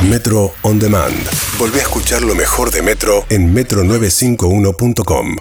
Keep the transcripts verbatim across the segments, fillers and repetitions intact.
Metro On Demand. Volvé a escuchar lo mejor de Metro en metro novecientos cincuenta y uno punto com.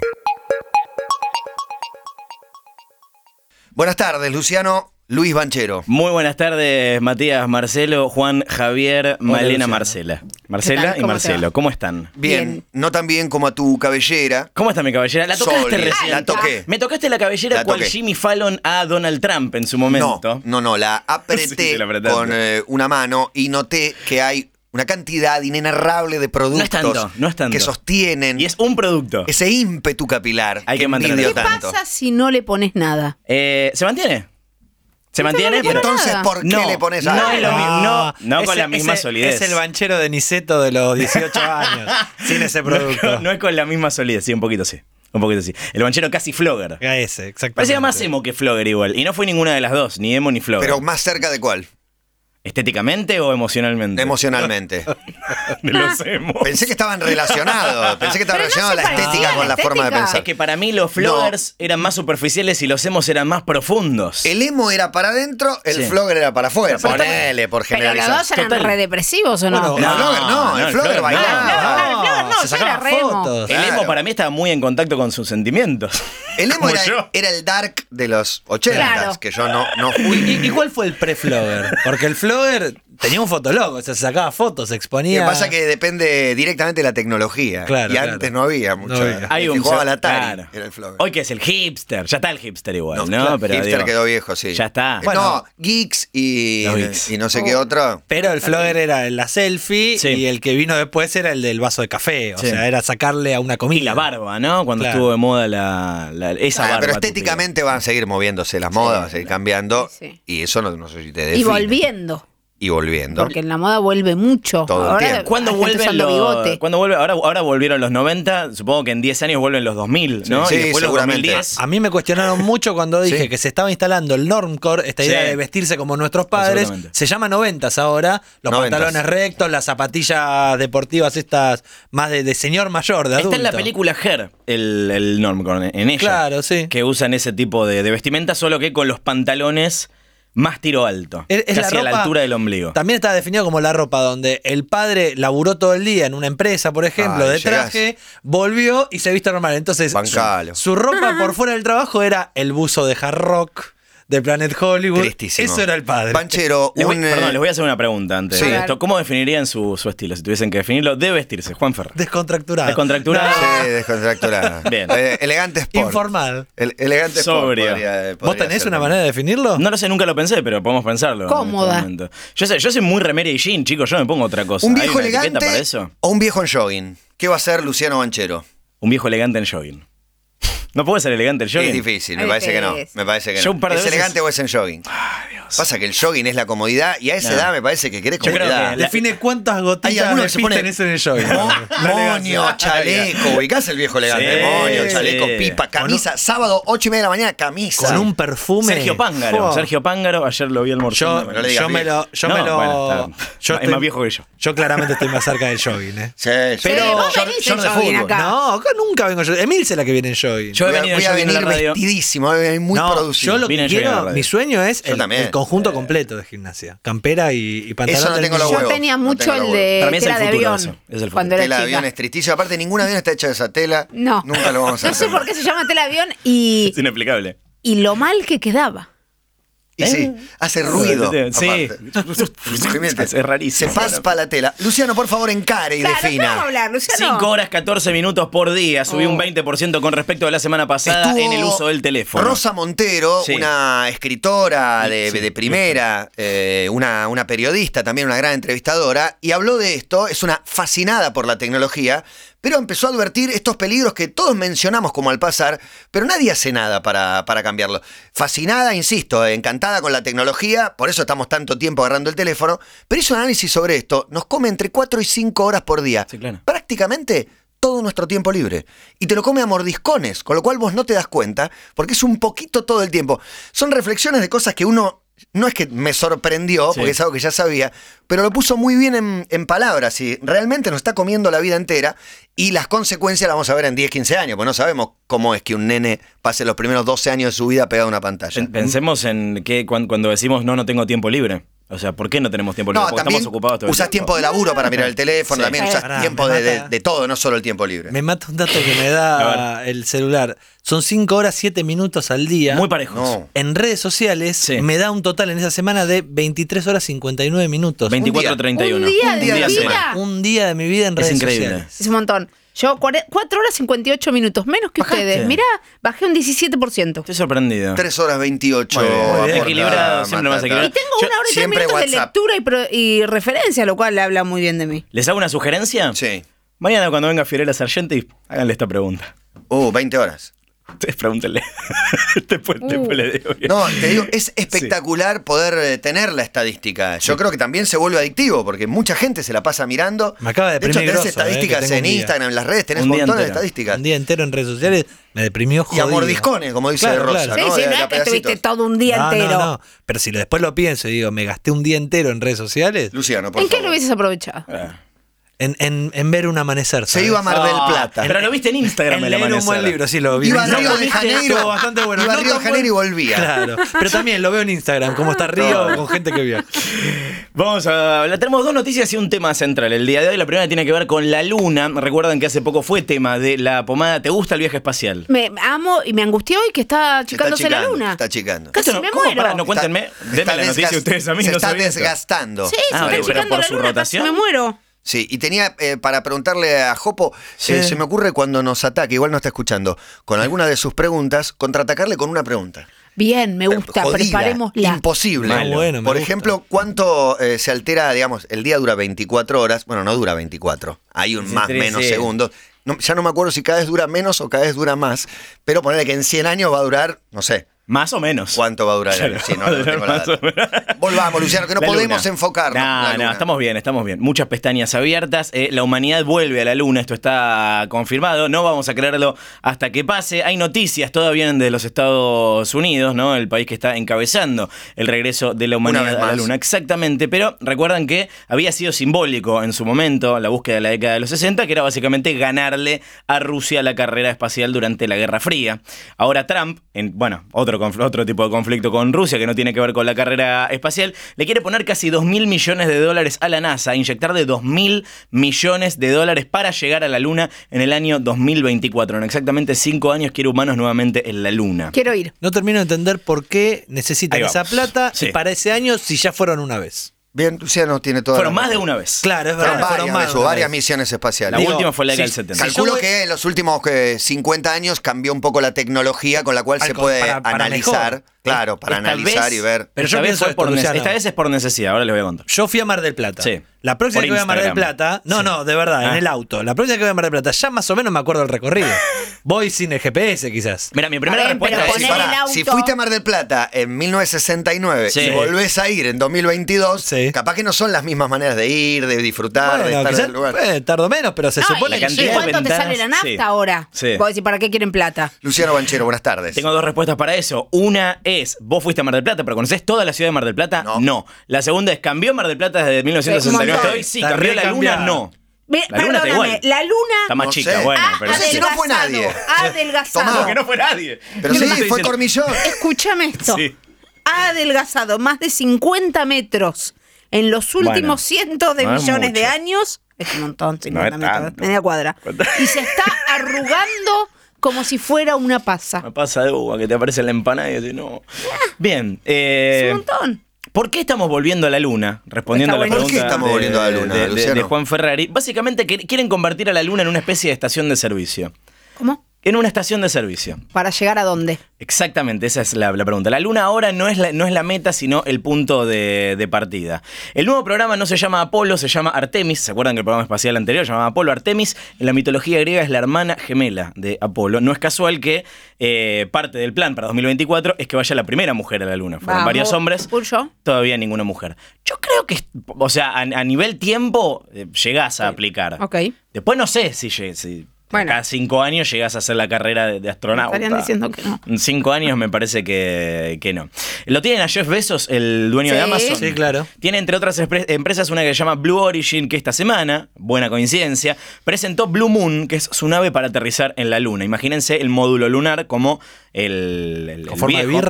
Buenas tardes, Luciano. Luis Banchero. Muy buenas tardes, Matías, Marcelo, Juan, Javier, Malena, Marcela. Marcela y Marcelo, ¿cómo están? Bien. Bien, no tan bien como a tu cabellera. ¿Cómo está mi cabellera? La tocaste Sólida. recién. La toqué. Me tocaste la cabellera La cual toqué. Jimmy Fallon a Donald Trump en su momento. No, no, no, la apreté Sí, la apretaste. con eh, una mano y noté que hay una cantidad inenarrable de productos No es tanto, no es tanto. que sostienen Y es un producto. ese ímpetu capilar. Hay que mantenerlo. envidio ¿Qué tanto. pasa si no le pones nada? Eh, ¿Se mantiene? Se mantiene, no le pero... pongo Entonces, nada. ¿por qué No, le pones no algo? es lo mismo, no, no con Ese- la misma ese- solidez. Es el banchero de Niceto de los dieciocho años, sin ese producto. No, no es con la misma solidez, sí, un poquito sí. Un poquito sí. El banchero casi flogger. A ese, exactamente. Parecía más emo que flogger igual. Y no fue ninguna de las dos, ni emo ni flogger. Pero más cerca de cuál? ¿Estéticamente o emocionalmente? Emocionalmente. De los emos. Pensé que estaban relacionados. Pensé que estaba Pero no relacionado se la parecía estética a la con la forma de estética. pensar. Es que para mí los floggers eran más superficiales y los emos eran más profundos. El emo era para adentro, el Sí. flogger era para afuera. Pero está- Ponele, por Pero los generalizar. dos eran Total. re depresivos, ¿o no? Bueno, No, el flogger no, el el flogger flogger bailaba. no. el flogger no, se yo sacaba era re emo. fotos. El Claro. emo para mí estaba muy en contacto con sus sentimientos. El emo Como era, yo. era el dark de los ochentas, Claro. que yo no, no fui. ¿Y, y cuál fue el pre-flogger? Porque el flogger tenía un fotolog, o sea, se sacaba fotos, se Lo exponía. que pasa es que depende directamente de la tecnología. Claro, y claro. antes no había mucho. No había. Hay El que un jugaba al Atari claro. era el flogger. Hoy que es el hipster, ya está el hipster igual, ¿no? claro, Pero hipster digo, quedó viejo, sí. Ya está. Eh, Bueno. no, geeks y, Los geeks. y no sé qué otro. Pero el flogger era la selfie Sí. y el que vino después era el del vaso de café. O Sí. sea, era sacarle a una comida. Y la barba, ¿no? Cuando Claro. estuvo de moda la, la- esa Ah, barba. pero tupida. estéticamente van a seguir moviéndose las modas, van a seguir cambiando. Sí, sí. Y eso no, no sé si te define. Y volviendo. Y volviendo. Porque en la moda vuelve mucho. Todo el Ahora tiempo. ¿Cuándo hay gente vuelven usando los bigote. ¿cuándo vuelve? Ahora, ahora volvieron los noventa, supongo que en diez años vuelven los dos mil, ¿no? Sí, y después los seguramente. dos mil diez. A mí me cuestionaron mucho cuando dije Sí. que se estaba instalando el normcore, esta idea Sí. de vestirse como nuestros padres. Absolutamente. Se llama noventas ahora, los Noventas. pantalones rectos, las zapatillas deportivas estas más de, de señor mayor, de adulto. Está en la película Her, el, el normcore, en ella. Claro, sí. Que usan ese tipo de, de vestimenta, solo que con los pantalones más tiro alto. Es- es la casi a la ropa- altura del ombligo. También está definido como la ropa donde el padre laburó todo el día en una empresa, por ejemplo, Ay, de traje, volvió y se viste normal. Entonces, Bancalo. su, su ropa por fuera del trabajo era el buzo de Hard Rock, de Planet Hollywood. Tristísimo. Eso era el padre. Banchero, Les voy- un, eh, perdón, les voy a hacer una pregunta antes Sí. de esto. ¿Cómo definirían su, su estilo? Si tuviesen que definirlo, de vestirse, Juan Ferrer. Descontracturado. Descontracturado. Sí, descontracturada. Bien. Eh, elegante sport. Informal. El, elegante sport. Sobrio. podría- ¿Vos podría tenés ser una también. manera de definirlo? No lo sé, nunca lo pensé, pero podemos pensarlo. en Cómoda. este momento. Yo sé, yo soy muy remera y jean, chicos, yo me pongo otra cosa. ¿Un ¿Hay viejo una etiqueta elegante para eso? o un viejo en jogging? ¿Qué va a ser Luciano Banchero? Un viejo elegante en jogging. ¿No puede ser elegante el jogging? Es difícil, me Es parece que no. difícil. Me parece que Yo no. un par de ¿Es veces- elegante o es en jogging? Ay, Dios. Pasa que el jogging es la comodidad y a esa No. edad me parece que querés Yo creo comodidad. que la- Define cuántas Hay gotitas algunos de que se pis ponen tenés en el jogging. mo- La moño, elegancia. chaleco, ubicás el viejo elegante. Sí, moño, chaleco, sí. pipa, camisa. Sábado, ocho y media de la mañana, camisa. Con un perfume. Sergio Pángaro. Fua. Sergio Pángaro, ayer lo vi almorzando. Yo, no le digas yo me viejo. lo. Yo No, me lo bueno, está. yo Es estoy- más viejo que yo. Yo claramente estoy más cerca del jogging, ¿eh? Sí, sí. Pero vos Short- venís short en de jogging fútbol. acá. No, acá nunca vengo yo. Emil es la que viene en jogging. Yo he Voy a, venido voy en a jogging en la venir radio. vestidísimo, voy a venir muy no, producido. yo lo Vine que en jogging a la quiero, radio. mi sueño es Yo el, también. el conjunto completo de gimnasia. Campera y, y pantalón. Eso no del tengo los mismo. Yo huevos. tenía no mucho tengo los el huevos. de Para mí es tela el de futuro avión. eso, es el futuro. Cuando era Tela de chica. avión es tristísimo. Aparte, ningún avión está hecho de esa tela. No. Nunca lo vamos a No hacer. sé por qué se llama tela de avión y, Es inexplicable. y lo mal que quedaba. Y sí, hace ruido. Sí. aparte. Es rarísimo. Se paspa la tela. Luciano, por favor, encare y Claro, ¿qué defina. vamos a hablar, Luciano? cinco horas, catorce minutos por día. Subí Oh. un veinte por ciento con respecto a la semana pasada Estuvo en el uso del teléfono. Rosa Montero, Sí. una escritora de, Sí. de primera, eh, una, una periodista, también una gran entrevistadora, y habló de esto. Es una fascinada por la tecnología, pero empezó a advertir estos peligros que todos mencionamos como al pasar, pero nadie hace nada para, para cambiarlo. Fascinada, insisto, encantada con la tecnología, por eso estamos tanto tiempo agarrando el teléfono, pero hizo un análisis sobre esto. Nos come entre cuatro y cinco horas por día. Sí, claro. Prácticamente todo nuestro tiempo libre. Y te lo come a mordiscones, con lo cual vos no te das cuenta, porque es un poquito todo el tiempo. Son reflexiones de cosas que uno... No es que me sorprendió, Sí. porque es algo que ya sabía, pero lo puso muy bien en, en palabras y realmente nos está comiendo la vida entera y las consecuencias las vamos a ver en diez, quince años, porque no sabemos cómo es que un nene pase los primeros doce años de su vida pegado a una pantalla. Pen- Pensemos en que cuan- cuando decimos no, no tengo tiempo libre. O sea, ¿por qué no tenemos tiempo libre? No, Porque también estamos ocupados todo el usás tiempo de laburo para mirar el teléfono, Sí. también usás Pará, tiempo me de, de- mata. de todo, no solo el tiempo libre. Me mata un dato que me A da el celular. Son cinco horas siete minutos al día. Muy parejos. No. En redes sociales Sí. me da un total en esa semana de veintitrés horas cincuenta y nueve minutos. veinticuatro treinta y uno. Un día Un de día mi a la vida. semana. Un día de mi vida en Es redes increíble. sociales. Es un montón. Yo, cuatro horas cincuenta y ocho minutos, menos que ¿Bajaste? ustedes. Mirá, bajé un diecisiete por ciento. Estoy sorprendido. tres horas veintiocho. Muy bien. aporta Equilibrado, siempre más Matata. equilibrado. Y tengo Yo- una hora y tres siempre minutos de WhatsApp. lectura y, pro- y referencia, lo cual habla muy bien de mí. ¿Les hago una sugerencia? Sí. Mañana cuando venga Fiorella Sargenti, háganle esta pregunta. Uh, veinte horas. Ustedes pregúntenle. después, Uh. después le digo. bien. No, te digo, es espectacular poder eh, tener la estadística. Yo creo que también se vuelve adictivo, porque mucha gente se la pasa mirando. Me acaba de De hecho, deprimir tenés grosso, eh, estadísticas que tengo en un día. Instagram, en las redes, tenés Un día montones de entero. estadísticas. Un día entero en redes sociales me deprimió Y jodido. a mordiscones, como dice Claro, Rosa, claro. Sí, ¿no? sí, De- no de es que estuviste pedacitos. todo un día No, entero. no, no. Pero si después lo pienso y digo, me gasté un día entero en redes sociales, Luciano, por ¿En qué favor. lo hubieses aprovechado? Ah. en, en, en ver un amanecer. Se ¿sabes? iba a Mar del Ah, Plata. Pero lo viste en Instagram En el leer un amanecer. buen libro, sí lo vi. Iba a No, Río de viste, Janeiro. estuvo bastante bueno. Iba a No Río de tan Janeiro y bueno. volvía. Claro, pero también lo veo en Instagram, cómo está Río No. con gente que viaja. Vamos a hablar. Tenemos dos noticias y un tema central el día de hoy. La primera tiene que ver con la luna. Recuerdan que hace poco fue tema de la pomada. ¿Te gusta el viaje espacial? Me amo y me angustió hoy que está Se está achicándose la achicando, luna. Está achicando. Casi Esto no- me ¿cómo? muero. Pará, no, cuéntenme. Está- Denme está la noticia desgas- ustedes a mí. Se no está sabía esto. desgastando. Sí, Ah, se está ok, pero achicando por la su luna, casi rotación. me muero. Sí, y tenía eh, para preguntarle a Jopo, eh, se me ocurre cuando nos ataque, igual no está escuchando, con alguna de sus preguntas, contraatacarle con una pregunta. Bien, me gusta, Jodida, preparémosla. imposible. Malo. Bueno, me Por gusta. ejemplo, ¿cuánto eh, se altera, digamos, el día dura veinticuatro horas? Bueno, no dura veinticuatro, hay un Sí, más, sí, menos sí. segundos. No, ya no me acuerdo si cada vez dura menos o cada vez dura más, pero ponerle que en cien años va a durar, no sé, Más o menos. ¿cuánto va a durar? Claro, Sí, no, no tengo la más o data. menos. Volvamos, Luciano, que no La podemos luna. enfocarnos. No, La no, luna. estamos bien, estamos bien. Muchas pestañas abiertas. Eh, la humanidad vuelve a la luna, esto está confirmado. No vamos a creerlo hasta que pase. Hay noticias, todas vienen de los Estados Unidos, ¿no? El país que está encabezando el regreso de la humanidad vez a la más. luna. Exactamente, pero recuerdan que había sido simbólico en su momento la búsqueda de la década de los sesenta, que era básicamente ganarle a Rusia la carrera espacial durante la Guerra Fría. Ahora Trump, en, bueno, otro, conf- otro tipo de conflicto con Rusia que no tiene que ver con la carrera espacial, le quiere poner casi dos mil millones de dólares a la NASA, inyectar de dos mil millones de dólares para llegar a la Luna en el año dos mil veinticuatro. En exactamente cinco años quiere humanos nuevamente en la Luna. Quiero ir. No termino de entender por qué necesitan Ahí esa vamos. plata Sí. y para ese año si ya fueron una vez. Bien, Luciano tiene toda Fueron la más de razón. una vez. Claro, es Fueron verdad. varias, fueron más veces, de una varias vez. misiones La espaciales. Digo, última fue la década sí, del setenta. sí, yo Calculo voy- que en los últimos eh, cincuenta años cambió un poco la tecnología con la cual Al se con- puede para- para analizar. mejor. Claro, para Esta analizar vez- y ver. Pero esta yo vez pienso fue esto, por nece- Luciano. esta vez es por necesidad, ahora les voy a contar. Yo fui a Mar del Plata. Sí. La próxima Por que voy a Mar del Instagram. Plata. No, Sí. no, de verdad, Ah. en el auto. La próxima que voy a Mar del Plata, ya más o menos me acuerdo del recorrido. Voy sin el G P S, quizás. Mira, mi primera Está bien, respuesta pero es... Si, poner pará, el auto- si fuiste a Mar del Plata en mil novecientos sesenta y nueve Sí. y volvés a ir en dos mil veintidós, Sí. capaz que no son las mismas maneras de ir, de disfrutar, de Bueno, estar en quizás el lugar. eh, tardo menos, pero se No, supone y- la que ¿y cantidad de cuánto te ventanas, sale la nafta sí. ahora? Sí. Vos decís, ¿para qué quieren plata? Luciano Banchero, buenas tardes. Tengo dos respuestas para eso. Una es, vos fuiste a Mar del Plata, pero ¿conocés toda la ciudad de Mar del Plata? No. La segunda es, ¿cambió Mar del Plata desde mil novecientos sesenta y nueve hasta hoy? Sí, Está cambió la luna, recambiada. no. Ve- La luna está perdóname, igual. la luna Está más No chica, sé. bueno, ha pero... No sé si no fue adelgazado, nadie. ha adelgazado. Tomá. No, que no fue nadie. Pero Yo sí, no estoy fue diciendo- Cormillón. Escúchame esto. Sí. Ha adelgazado más de cincuenta metros en los últimos Bueno, cientos de no es millones de mucho. años. Es un montón, cincuenta es metros, tanto. media cuadra. ¿Cuánto? Y se está arrugando como si fuera una pasa. Me pasa de uva, que te aparece la empanada y decís, no. Bien. eh, Es un montón. ¿Por qué estamos volviendo a la luna? Respondiendo Está a la bueno. pregunta ¿Por qué estamos de- volviendo a la luna, de, de- Luciano? de Juan Ferrari. Básicamente que- quieren convertir a la luna en una especie de estación de servicio. ¿Cómo? En una estación de servicio. ¿Para llegar a dónde? Exactamente, esa es la, la pregunta. La luna ahora no es la, no es la meta, sino el punto de, de partida. El nuevo programa no se llama Apolo, se llama Artemis. ¿Se acuerdan que el programa espacial anterior se llamaba Apolo? Artemis, en la mitología griega, es la hermana gemela de Apolo. No es casual que eh, parte del plan para dos mil veinticuatro es que vaya la primera mujer a la luna. Fueron Vamos, varios hombres, Pulso. todavía ninguna mujer. Yo creo que, o sea, a, a nivel tiempo, eh, llegás a aplicar. Ok. Después no sé si, lleg- si Bueno. cada cinco años llegás a hacer la carrera de, de astronauta. Estarían diciendo que no. En cinco años me parece que, que no. Lo tienen a Jeff Bezos, el dueño de Sí. Amazon. Sí, claro. Tiene entre otras espre- empresas una que se llama Blue Origin, que esta semana, buena coincidencia, presentó Blue Moon, que es su nave para aterrizar en la luna. Imagínense el módulo lunar como el, el- ¿Con el forma de viejo. birra?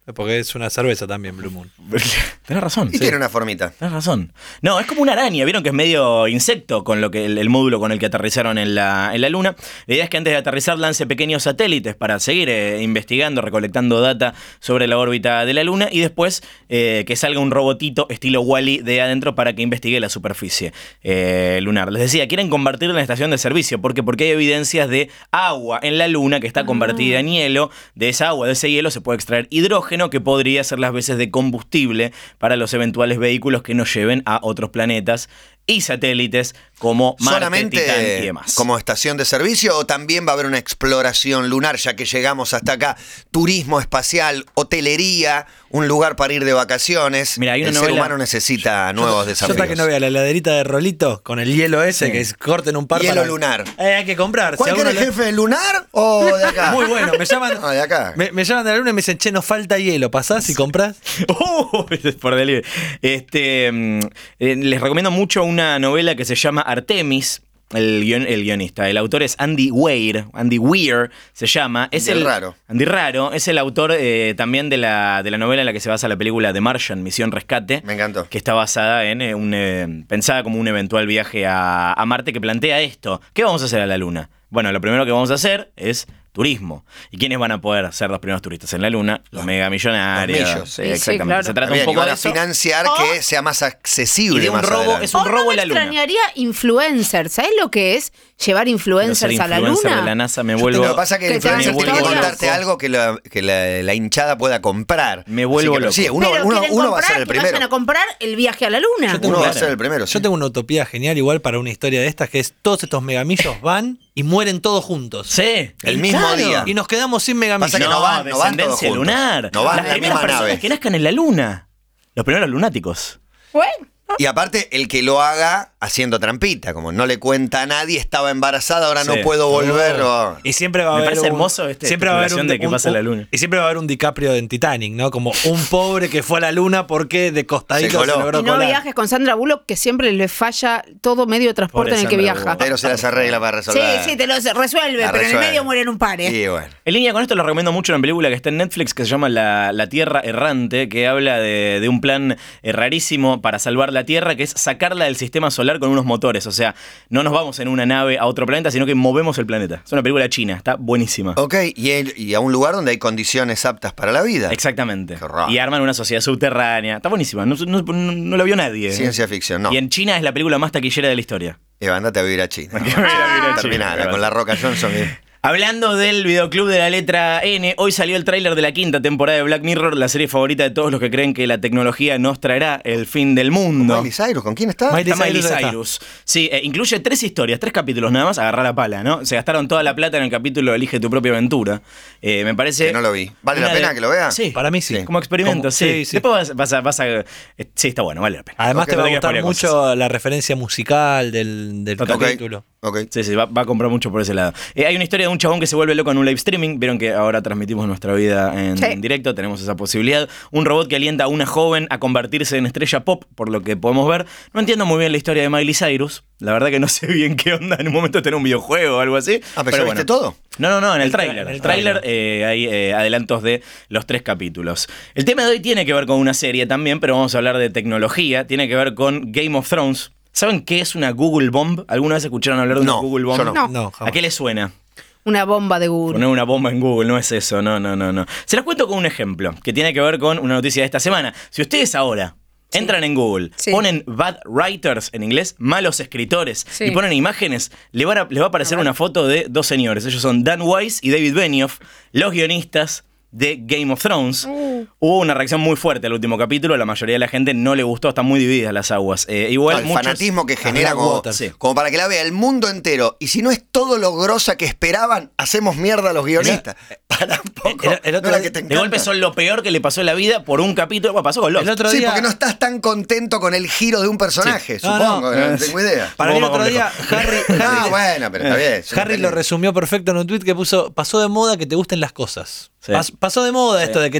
Porque es una cerveza también, Blue Moon. Tenés razón. Y sí. tiene una formita. Tenés razón. No, es como una araña. Vieron que es medio insecto con lo que el, el módulo con el que aterrizaron en la, en la Luna. La idea es que antes de aterrizar lance pequeños satélites para seguir eh, investigando, recolectando data sobre la órbita de la Luna y después eh, que salga un robotito estilo Wall-E de adentro para que investigue la superficie eh, lunar. Les decía, quieren convertirla en estación de servicio. ¿Por qué? Porque hay evidencias de agua en la Luna que está convertida ah. en hielo. De esa agua, de ese hielo, se puede extraer hidrógeno que podría ser las veces de combustible para los eventuales vehículos que nos lleven a otros planetas y satélites como Marte, ¿solamente Titán y demás. como estación de servicio o también va a haber una exploración lunar ya que llegamos hasta acá? Turismo espacial, hotelería, un lugar para ir de vacaciones. Mira, hay una El novela... ser humano necesita nuevos Yo desafíos. hasta que no vea la heladerita de Rolito con el hielo ese, Sí. que es, corten un par Hielo para... lunar. Eh, hay que comprar. ¿Cuál Si a uno querés, le- jefe, lunar o de acá? Muy bueno, me llaman... No, de acá. Me, me llaman de la luna y me dicen, che, nos falta hielo, ¿pasás y comprás? Uh, por delivery. Este, mm, eh, les recomiendo mucho una novela que se llama Artemis. El, guion, el guionista, el autor es Andy Weir, Andy Weir se llama. Es Andy el Raro. Andy Raro, es el autor eh, también de la, de la novela en la que se basa la película The Martian, Misión Rescate. Me encantó. Que está basada en eh, un, eh, pensada como un eventual viaje a, a Marte que plantea esto. ¿Qué vamos a hacer a la Luna? Bueno, lo primero que vamos a hacer es turismo. ¿Y quiénes van a poder ser los primeros turistas en la Luna? Los megamillonarios. los millos. Sí, Sí, sí, exactamente. claro. Se trata Bien, un y poco van de a eso. financiar Oh. que sea más accesible Y de un más robo, adelante. es un Oh, robo no en me la Luna. extrañaría influencers. ¿Sabes lo que es llevar Quiero ser influencers a la influencer Luna? de la NASA, me Lo vuelvo... que pasa es que el que te hagan influencer tiene que historias. contarte loco. algo que, la, que la, la hinchada pueda comprar. Me vuelvo Así que, loco. Sí, uno, Pero uno, quieren uno va a comprar, ser el que vayan primero. a comprar el viaje a la Luna. Yo tengo Uno va a una- ser el primero. sí. Yo tengo una utopía genial igual para una historia de estas, que es todos estos megamillos van y mueren todos juntos. Sí. El mismo claro. día. Y nos quedamos sin megamillos. Pasa que no van- no van todos descendencia juntos. lunar. No van Las en la primeras misma personas nave. que nazcan en la Luna. Los primeros lunáticos. Bueno, Y aparte, el que lo haga haciendo trampita, como no le cuenta a nadie, estaba embarazada, ahora Sí. no puedo volver. o- Y siempre va a Me haber parece un, hermoso este siempre va a haber un, especulación de qué un- pasa en la un- Luna. Y siempre va a haber un DiCaprio en Titanic, ¿no? Como un pobre que fue a la Luna porque de Se costadito se, coló. logró y no colar. viajes con Sandra Bullock, que siempre le falla todo medio de transporte Pobre en el que Sandra viaja. Bullock. Pero se las arregla para Sí, resolver. sí, te lo resuelve, La pero en el resuelve. medio mueren un par. ¿eh? Y bueno. En línea con esto les recomiendo mucho una película que está en Netflix que se llama La, la Tierra Errante, que habla de, de un plan eh, rarísimo para salvar la Tierra, que es sacarla del sistema solar con unos motores. O sea, no nos vamos en una nave a otro planeta, sino que movemos el planeta. Es una película china, está buenísima. Ok, y, el- y a un lugar donde hay condiciones aptas para la vida. Exactamente. Qué raro. Y arman una sociedad subterránea. Está buenísima, no, no- no- no la vio nadie. ¿eh? Ciencia ficción, no. Y en China es la película más taquillera de la historia. Eva, andate a vivir a China. Mira, mira, Terminala China, con la Roca Johnson. y- Hablando del videoclub de la letra N, hoy salió el tráiler de la quinta temporada de Black Mirror, la serie favorita de todos los que creen que la tecnología nos traerá el fin del mundo. Miley Cyrus, ¿con quién está? Miley Está Miley Cyrus está. Cyrus. Sí, eh, incluye tres historias, tres capítulos nada más, agarrar la pala, ¿no? Se gastaron toda la plata en el capítulo Elige tu propia aventura. Eh, me parece... Que no lo vi. ¿Vale la una pena de- que lo vea? Sí. Para mí sí. Como experimento, Como- sí. sí, sí. Después vas, vas a... Vas a eh, sí, está bueno, vale la pena. Además Ok, te va no a digas gustar varias mucho cosas. la referencia musical del, del Total. Ok, capítulo. ok. Sí, sí, va, va a comprar mucho por ese lado. Eh, hay una historia de un chabón que se vuelve loco en un live streaming. Vieron que ahora transmitimos nuestra vida en, Sí. en directo, tenemos esa posibilidad. Un robot que alienta a una joven a convertirse en estrella pop, por lo que podemos ver. No entiendo muy bien la historia de Miley Cyrus. La verdad que no sé bien qué onda. En un momento tener un videojuego o algo así. Ah, pero, ¿ya viste todo? No, no, no, en el, El tra- tráiler. en El el tráiler tráiler. eh, hay eh, adelantos de los tres capítulos. El tema de hoy tiene que ver con una serie también, pero vamos a hablar de tecnología. Tiene que ver con Game of Thrones. ¿Saben qué es una Google Bomb? ¿Alguna vez escucharon hablar de una No, Google Bomb? yo no. No. No, jamás. ¿A qué le suena? Una bomba de Google. Poner una bomba en Google, no es eso, no, no, no, no. Se las cuento con un ejemplo que tiene que ver con una noticia de esta semana. Si ustedes ahora entran en Google, Sí. ponen bad writers en inglés, malos escritores, Sí. y ponen imágenes, le va a, le va a aparecer A ver. una foto de dos señores. Ellos son Dan Weiss y David Benioff, los guionistas de Game of Thrones. Uh. Hubo una reacción muy fuerte al último capítulo, la mayoría de la gente no le gustó, están muy divididas las aguas. Eh, igual No, el muchos- fanatismo que genera como, Blackwater. Sí. como para que la vea el mundo entero. Y si no es todo lo grosa que esperaban, hacemos mierda a los guionistas. Para un poco. el- el otro ¿no era día- que te De encanta? golpe son lo peor que le pasó en la vida por un capítulo. Bueno, pasó con Lost. El otro Sí, día, porque no estás tan contento con el giro de un personaje, Sí. No, supongo. no. No, tengo idea. para mí el Bomba otro día, Harry, Harry, Ah, bueno, pero está bien. es una Harry lo película. resumió perfecto en un tweet que puso: pasó de moda que te gusten las cosas. Sí. Pas- pasó de moda Sí. esto de que todo esté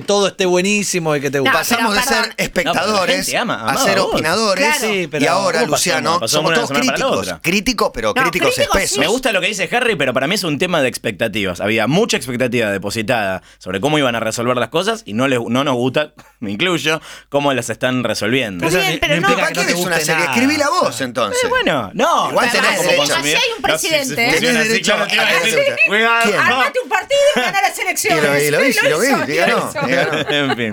buenísimo y que te gusta. No, Pasamos pero, de ser perdón. espectadores No, pero la gente ama, a amaba ser a vos. opinadores. Claro. Sí, pero y ahora, ¿cómo Luciano, pasamos? Pasamos somos una todos semana para la críticos. otra. Críticos, pero No, críticos críticos espesos. sí. Me gusta lo que dice Harry, pero para mí es un tema de expectativas. Había mucha expectativa depositada sobre cómo iban a resolver las cosas y no, les, no nos gusta, me incluyo, cómo las están resolviendo. Está Eso bien, ni- pero no, implica ¿Para que qué no te ves una guste serie? nada. Escribila vos, entonces. Eh, bueno, no. Igual no, tenés como derecho. consumidor. Allá hay un No, sí, sí, presidente, ¿eh? funciona Tenés así, derecho claro, a- te iba a a- decir. a- Cuidado. ¿Quién? Armate un partido y ganar las elecciones. Y lo vi, lo vi, Sí, sí, lo vi, hizo, y ganó, lo hizo. y ganó. En fin.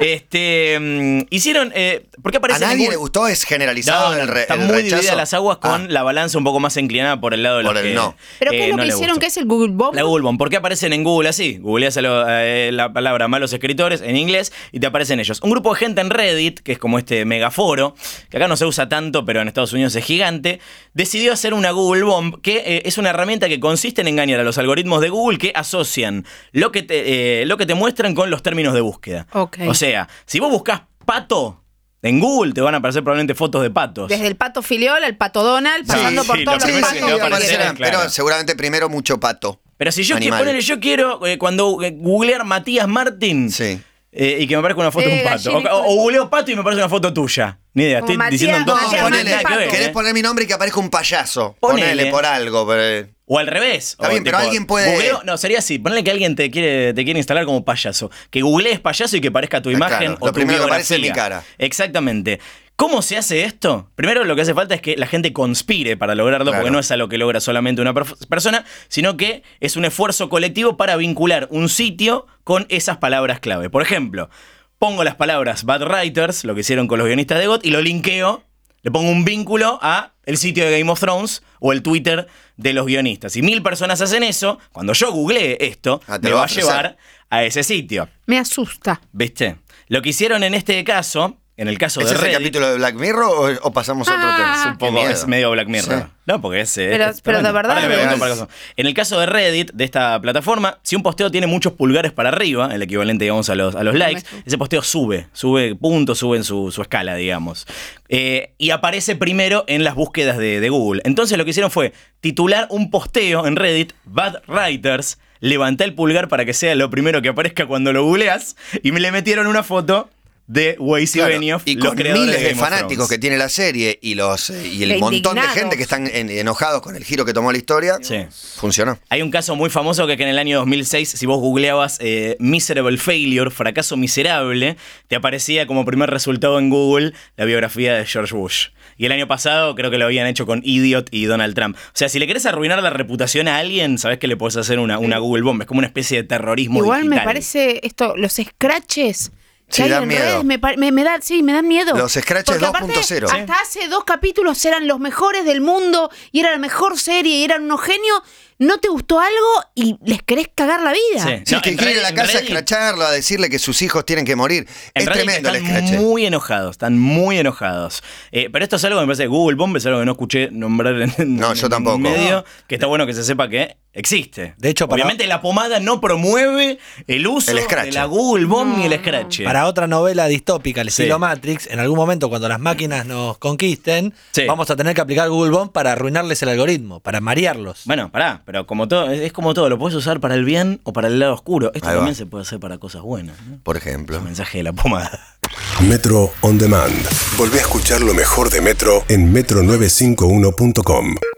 Este, mm, hicieron. Eh, ¿Por qué A aparece nadie ningún- le gustó, es generalizado No, no, el, re- está el muy rechazo. dividida las aguas con Ah, la balanza un poco más inclinada por el lado de los Por el que no. ¿Pero qué eh, es lo no que les hicieron? gustó. ¿Qué es el Google Bomb? La Google Bomb. ¿Por qué aparecen en Google así? Googleás a lo- eh, la palabra malos escritores en inglés y te aparecen ellos. Un grupo de gente en Reddit, que es como este megaforo, que acá no se usa tanto, pero en Estados Unidos es gigante, decidió hacer una Google Bomb, que eh, es una herramienta que consiste en engañar a los algoritmos de Google que asocian lo que te, eh, lo que te muestran con los términos de búsqueda. Ok. O sea, si vos buscás pato en Google, te van a aparecer probablemente fotos de patos. Desde el pato Filiol al pato Donald, pasando sí, por lo todos los primero Sí, que sí, te va a patos. aparecer aparecerá, es claro. pero seguramente primero mucho pato. Pero si yo quiero, Animal. ponele, yo quiero eh, cuando eh, googlear Matías Martín Sí. eh, y que me aparezca una foto de Eh, un pato. gallina, O, o- o googleo pato y me aparece una foto tuya. Ni idea, Como estoy Matías- diciendo No, dos Matías cosas que no ponele, tienen nada que ver. querés ¿eh? poner mi nombre y que aparezca un payaso. Ponele. Ponele por algo. Pero... O al revés. Está o bien, pero alguien puede- googleo- no, sería así. Ponle que alguien te quiere, te quiere instalar como payaso. Que googlees payaso y que aparezca tu Ah, imagen claro, o lo tu primero que biografía. aparece es mi cara. Exactamente. ¿Cómo se hace esto? Primero lo que hace falta es que la gente conspire para lograrlo, Claro. porque no es algo que logra solamente una perf- persona, sino que es un esfuerzo colectivo para vincular un sitio con esas palabras clave. Por ejemplo, pongo las palabras Bad Writers, lo que hicieron con los guionistas de G O T, y lo linkeo, le pongo un vínculo a el sitio de Game of Thrones o el Twitter de los guionistas. Si mil personas hacen eso, cuando yo googlee esto, Ah, te me lo va va a a ofrecer. llevar a ese sitio. Me asusta. ¿Viste? Lo que hicieron en este caso, en el caso ¿Ese de es el Reddit, capítulo de Black Mirror o, o pasamos a otro Ah. tema? es un Qué poco, miedo. es medio Black Mirror. Sí. No, porque es. eh, Pero- es- pero de bueno, verdad ahora le voy a contar real. para cosa. En el caso de Reddit, de esta plataforma, si un posteo tiene muchos pulgares para arriba, el equivalente, digamos, a los, a los likes, ese posteo sube, sube puntos, sube en su, su escala, digamos. Eh, y aparece primero en las búsquedas de, de Google. Entonces lo que hicieron fue titular un posteo en Reddit, Bad Writers, levanta el pulgar para que sea lo primero que aparezca cuando lo googleas, y me le metieron una foto de Weiss y Claro, Benioff, y los con creadores miles de Game of fanáticos Thrones. que tiene la serie y los eh, y el E montón de indignados. gente que están en- enojados con el giro que tomó la historia, Sí. funcionó. Hay un caso muy famoso que, que en el año dos mil seis, si vos googleabas eh, Miserable Failure, fracaso miserable, te aparecía como primer resultado en Google la biografía de George Bush. Y el año pasado creo que lo habían hecho con Idiot y Donald Trump. O sea, si le querés arruinar la reputación a alguien, sabés que le podés hacer una, una Google Bomb. Es como una especie de terrorismo Igual digital. me parece esto, los scratches. Sí, que hay dan en miedo. redes, me, pa- me- me da, sí, me dan miedo. Los scratches Porque dos aparte, punto cero. Hasta hace dos capítulos eran los mejores del mundo y era la mejor serie y eran unos genios. ¿No te gustó algo y les querés cagar la vida? Sí. Sí, No, que en quiere ir a la Reddit- casa a en Reddit- escracharlo, a decirle que sus hijos tienen que morir. En es Reddit tremendo el están escrache. muy enojados, están muy enojados. Eh, pero esto es algo que me parece que Google Bomb es algo que no escuché nombrar en, No, yo en tampoco. medio, que está bueno que se sepa que existe. De hecho, para- obviamente la pomada no promueve el uso El scratch. de la Google Bomb ni el scratch. Para otra novela distópica, el Sí. estilo Matrix, en algún momento cuando las máquinas nos conquisten, Sí. vamos a tener que aplicar Google Bomb para arruinarles el algoritmo, para marearlos. Bueno, pará, pero como todo, es es como todo, lo puedes usar para el bien o para el lado oscuro. Esto Ahí va. también se puede hacer para cosas buenas, ¿no? Por ejemplo. El mensaje de la pomada. Metro On Demand. Volvé a escuchar lo mejor de Metro en metro novecientos cincuenta y uno punto com.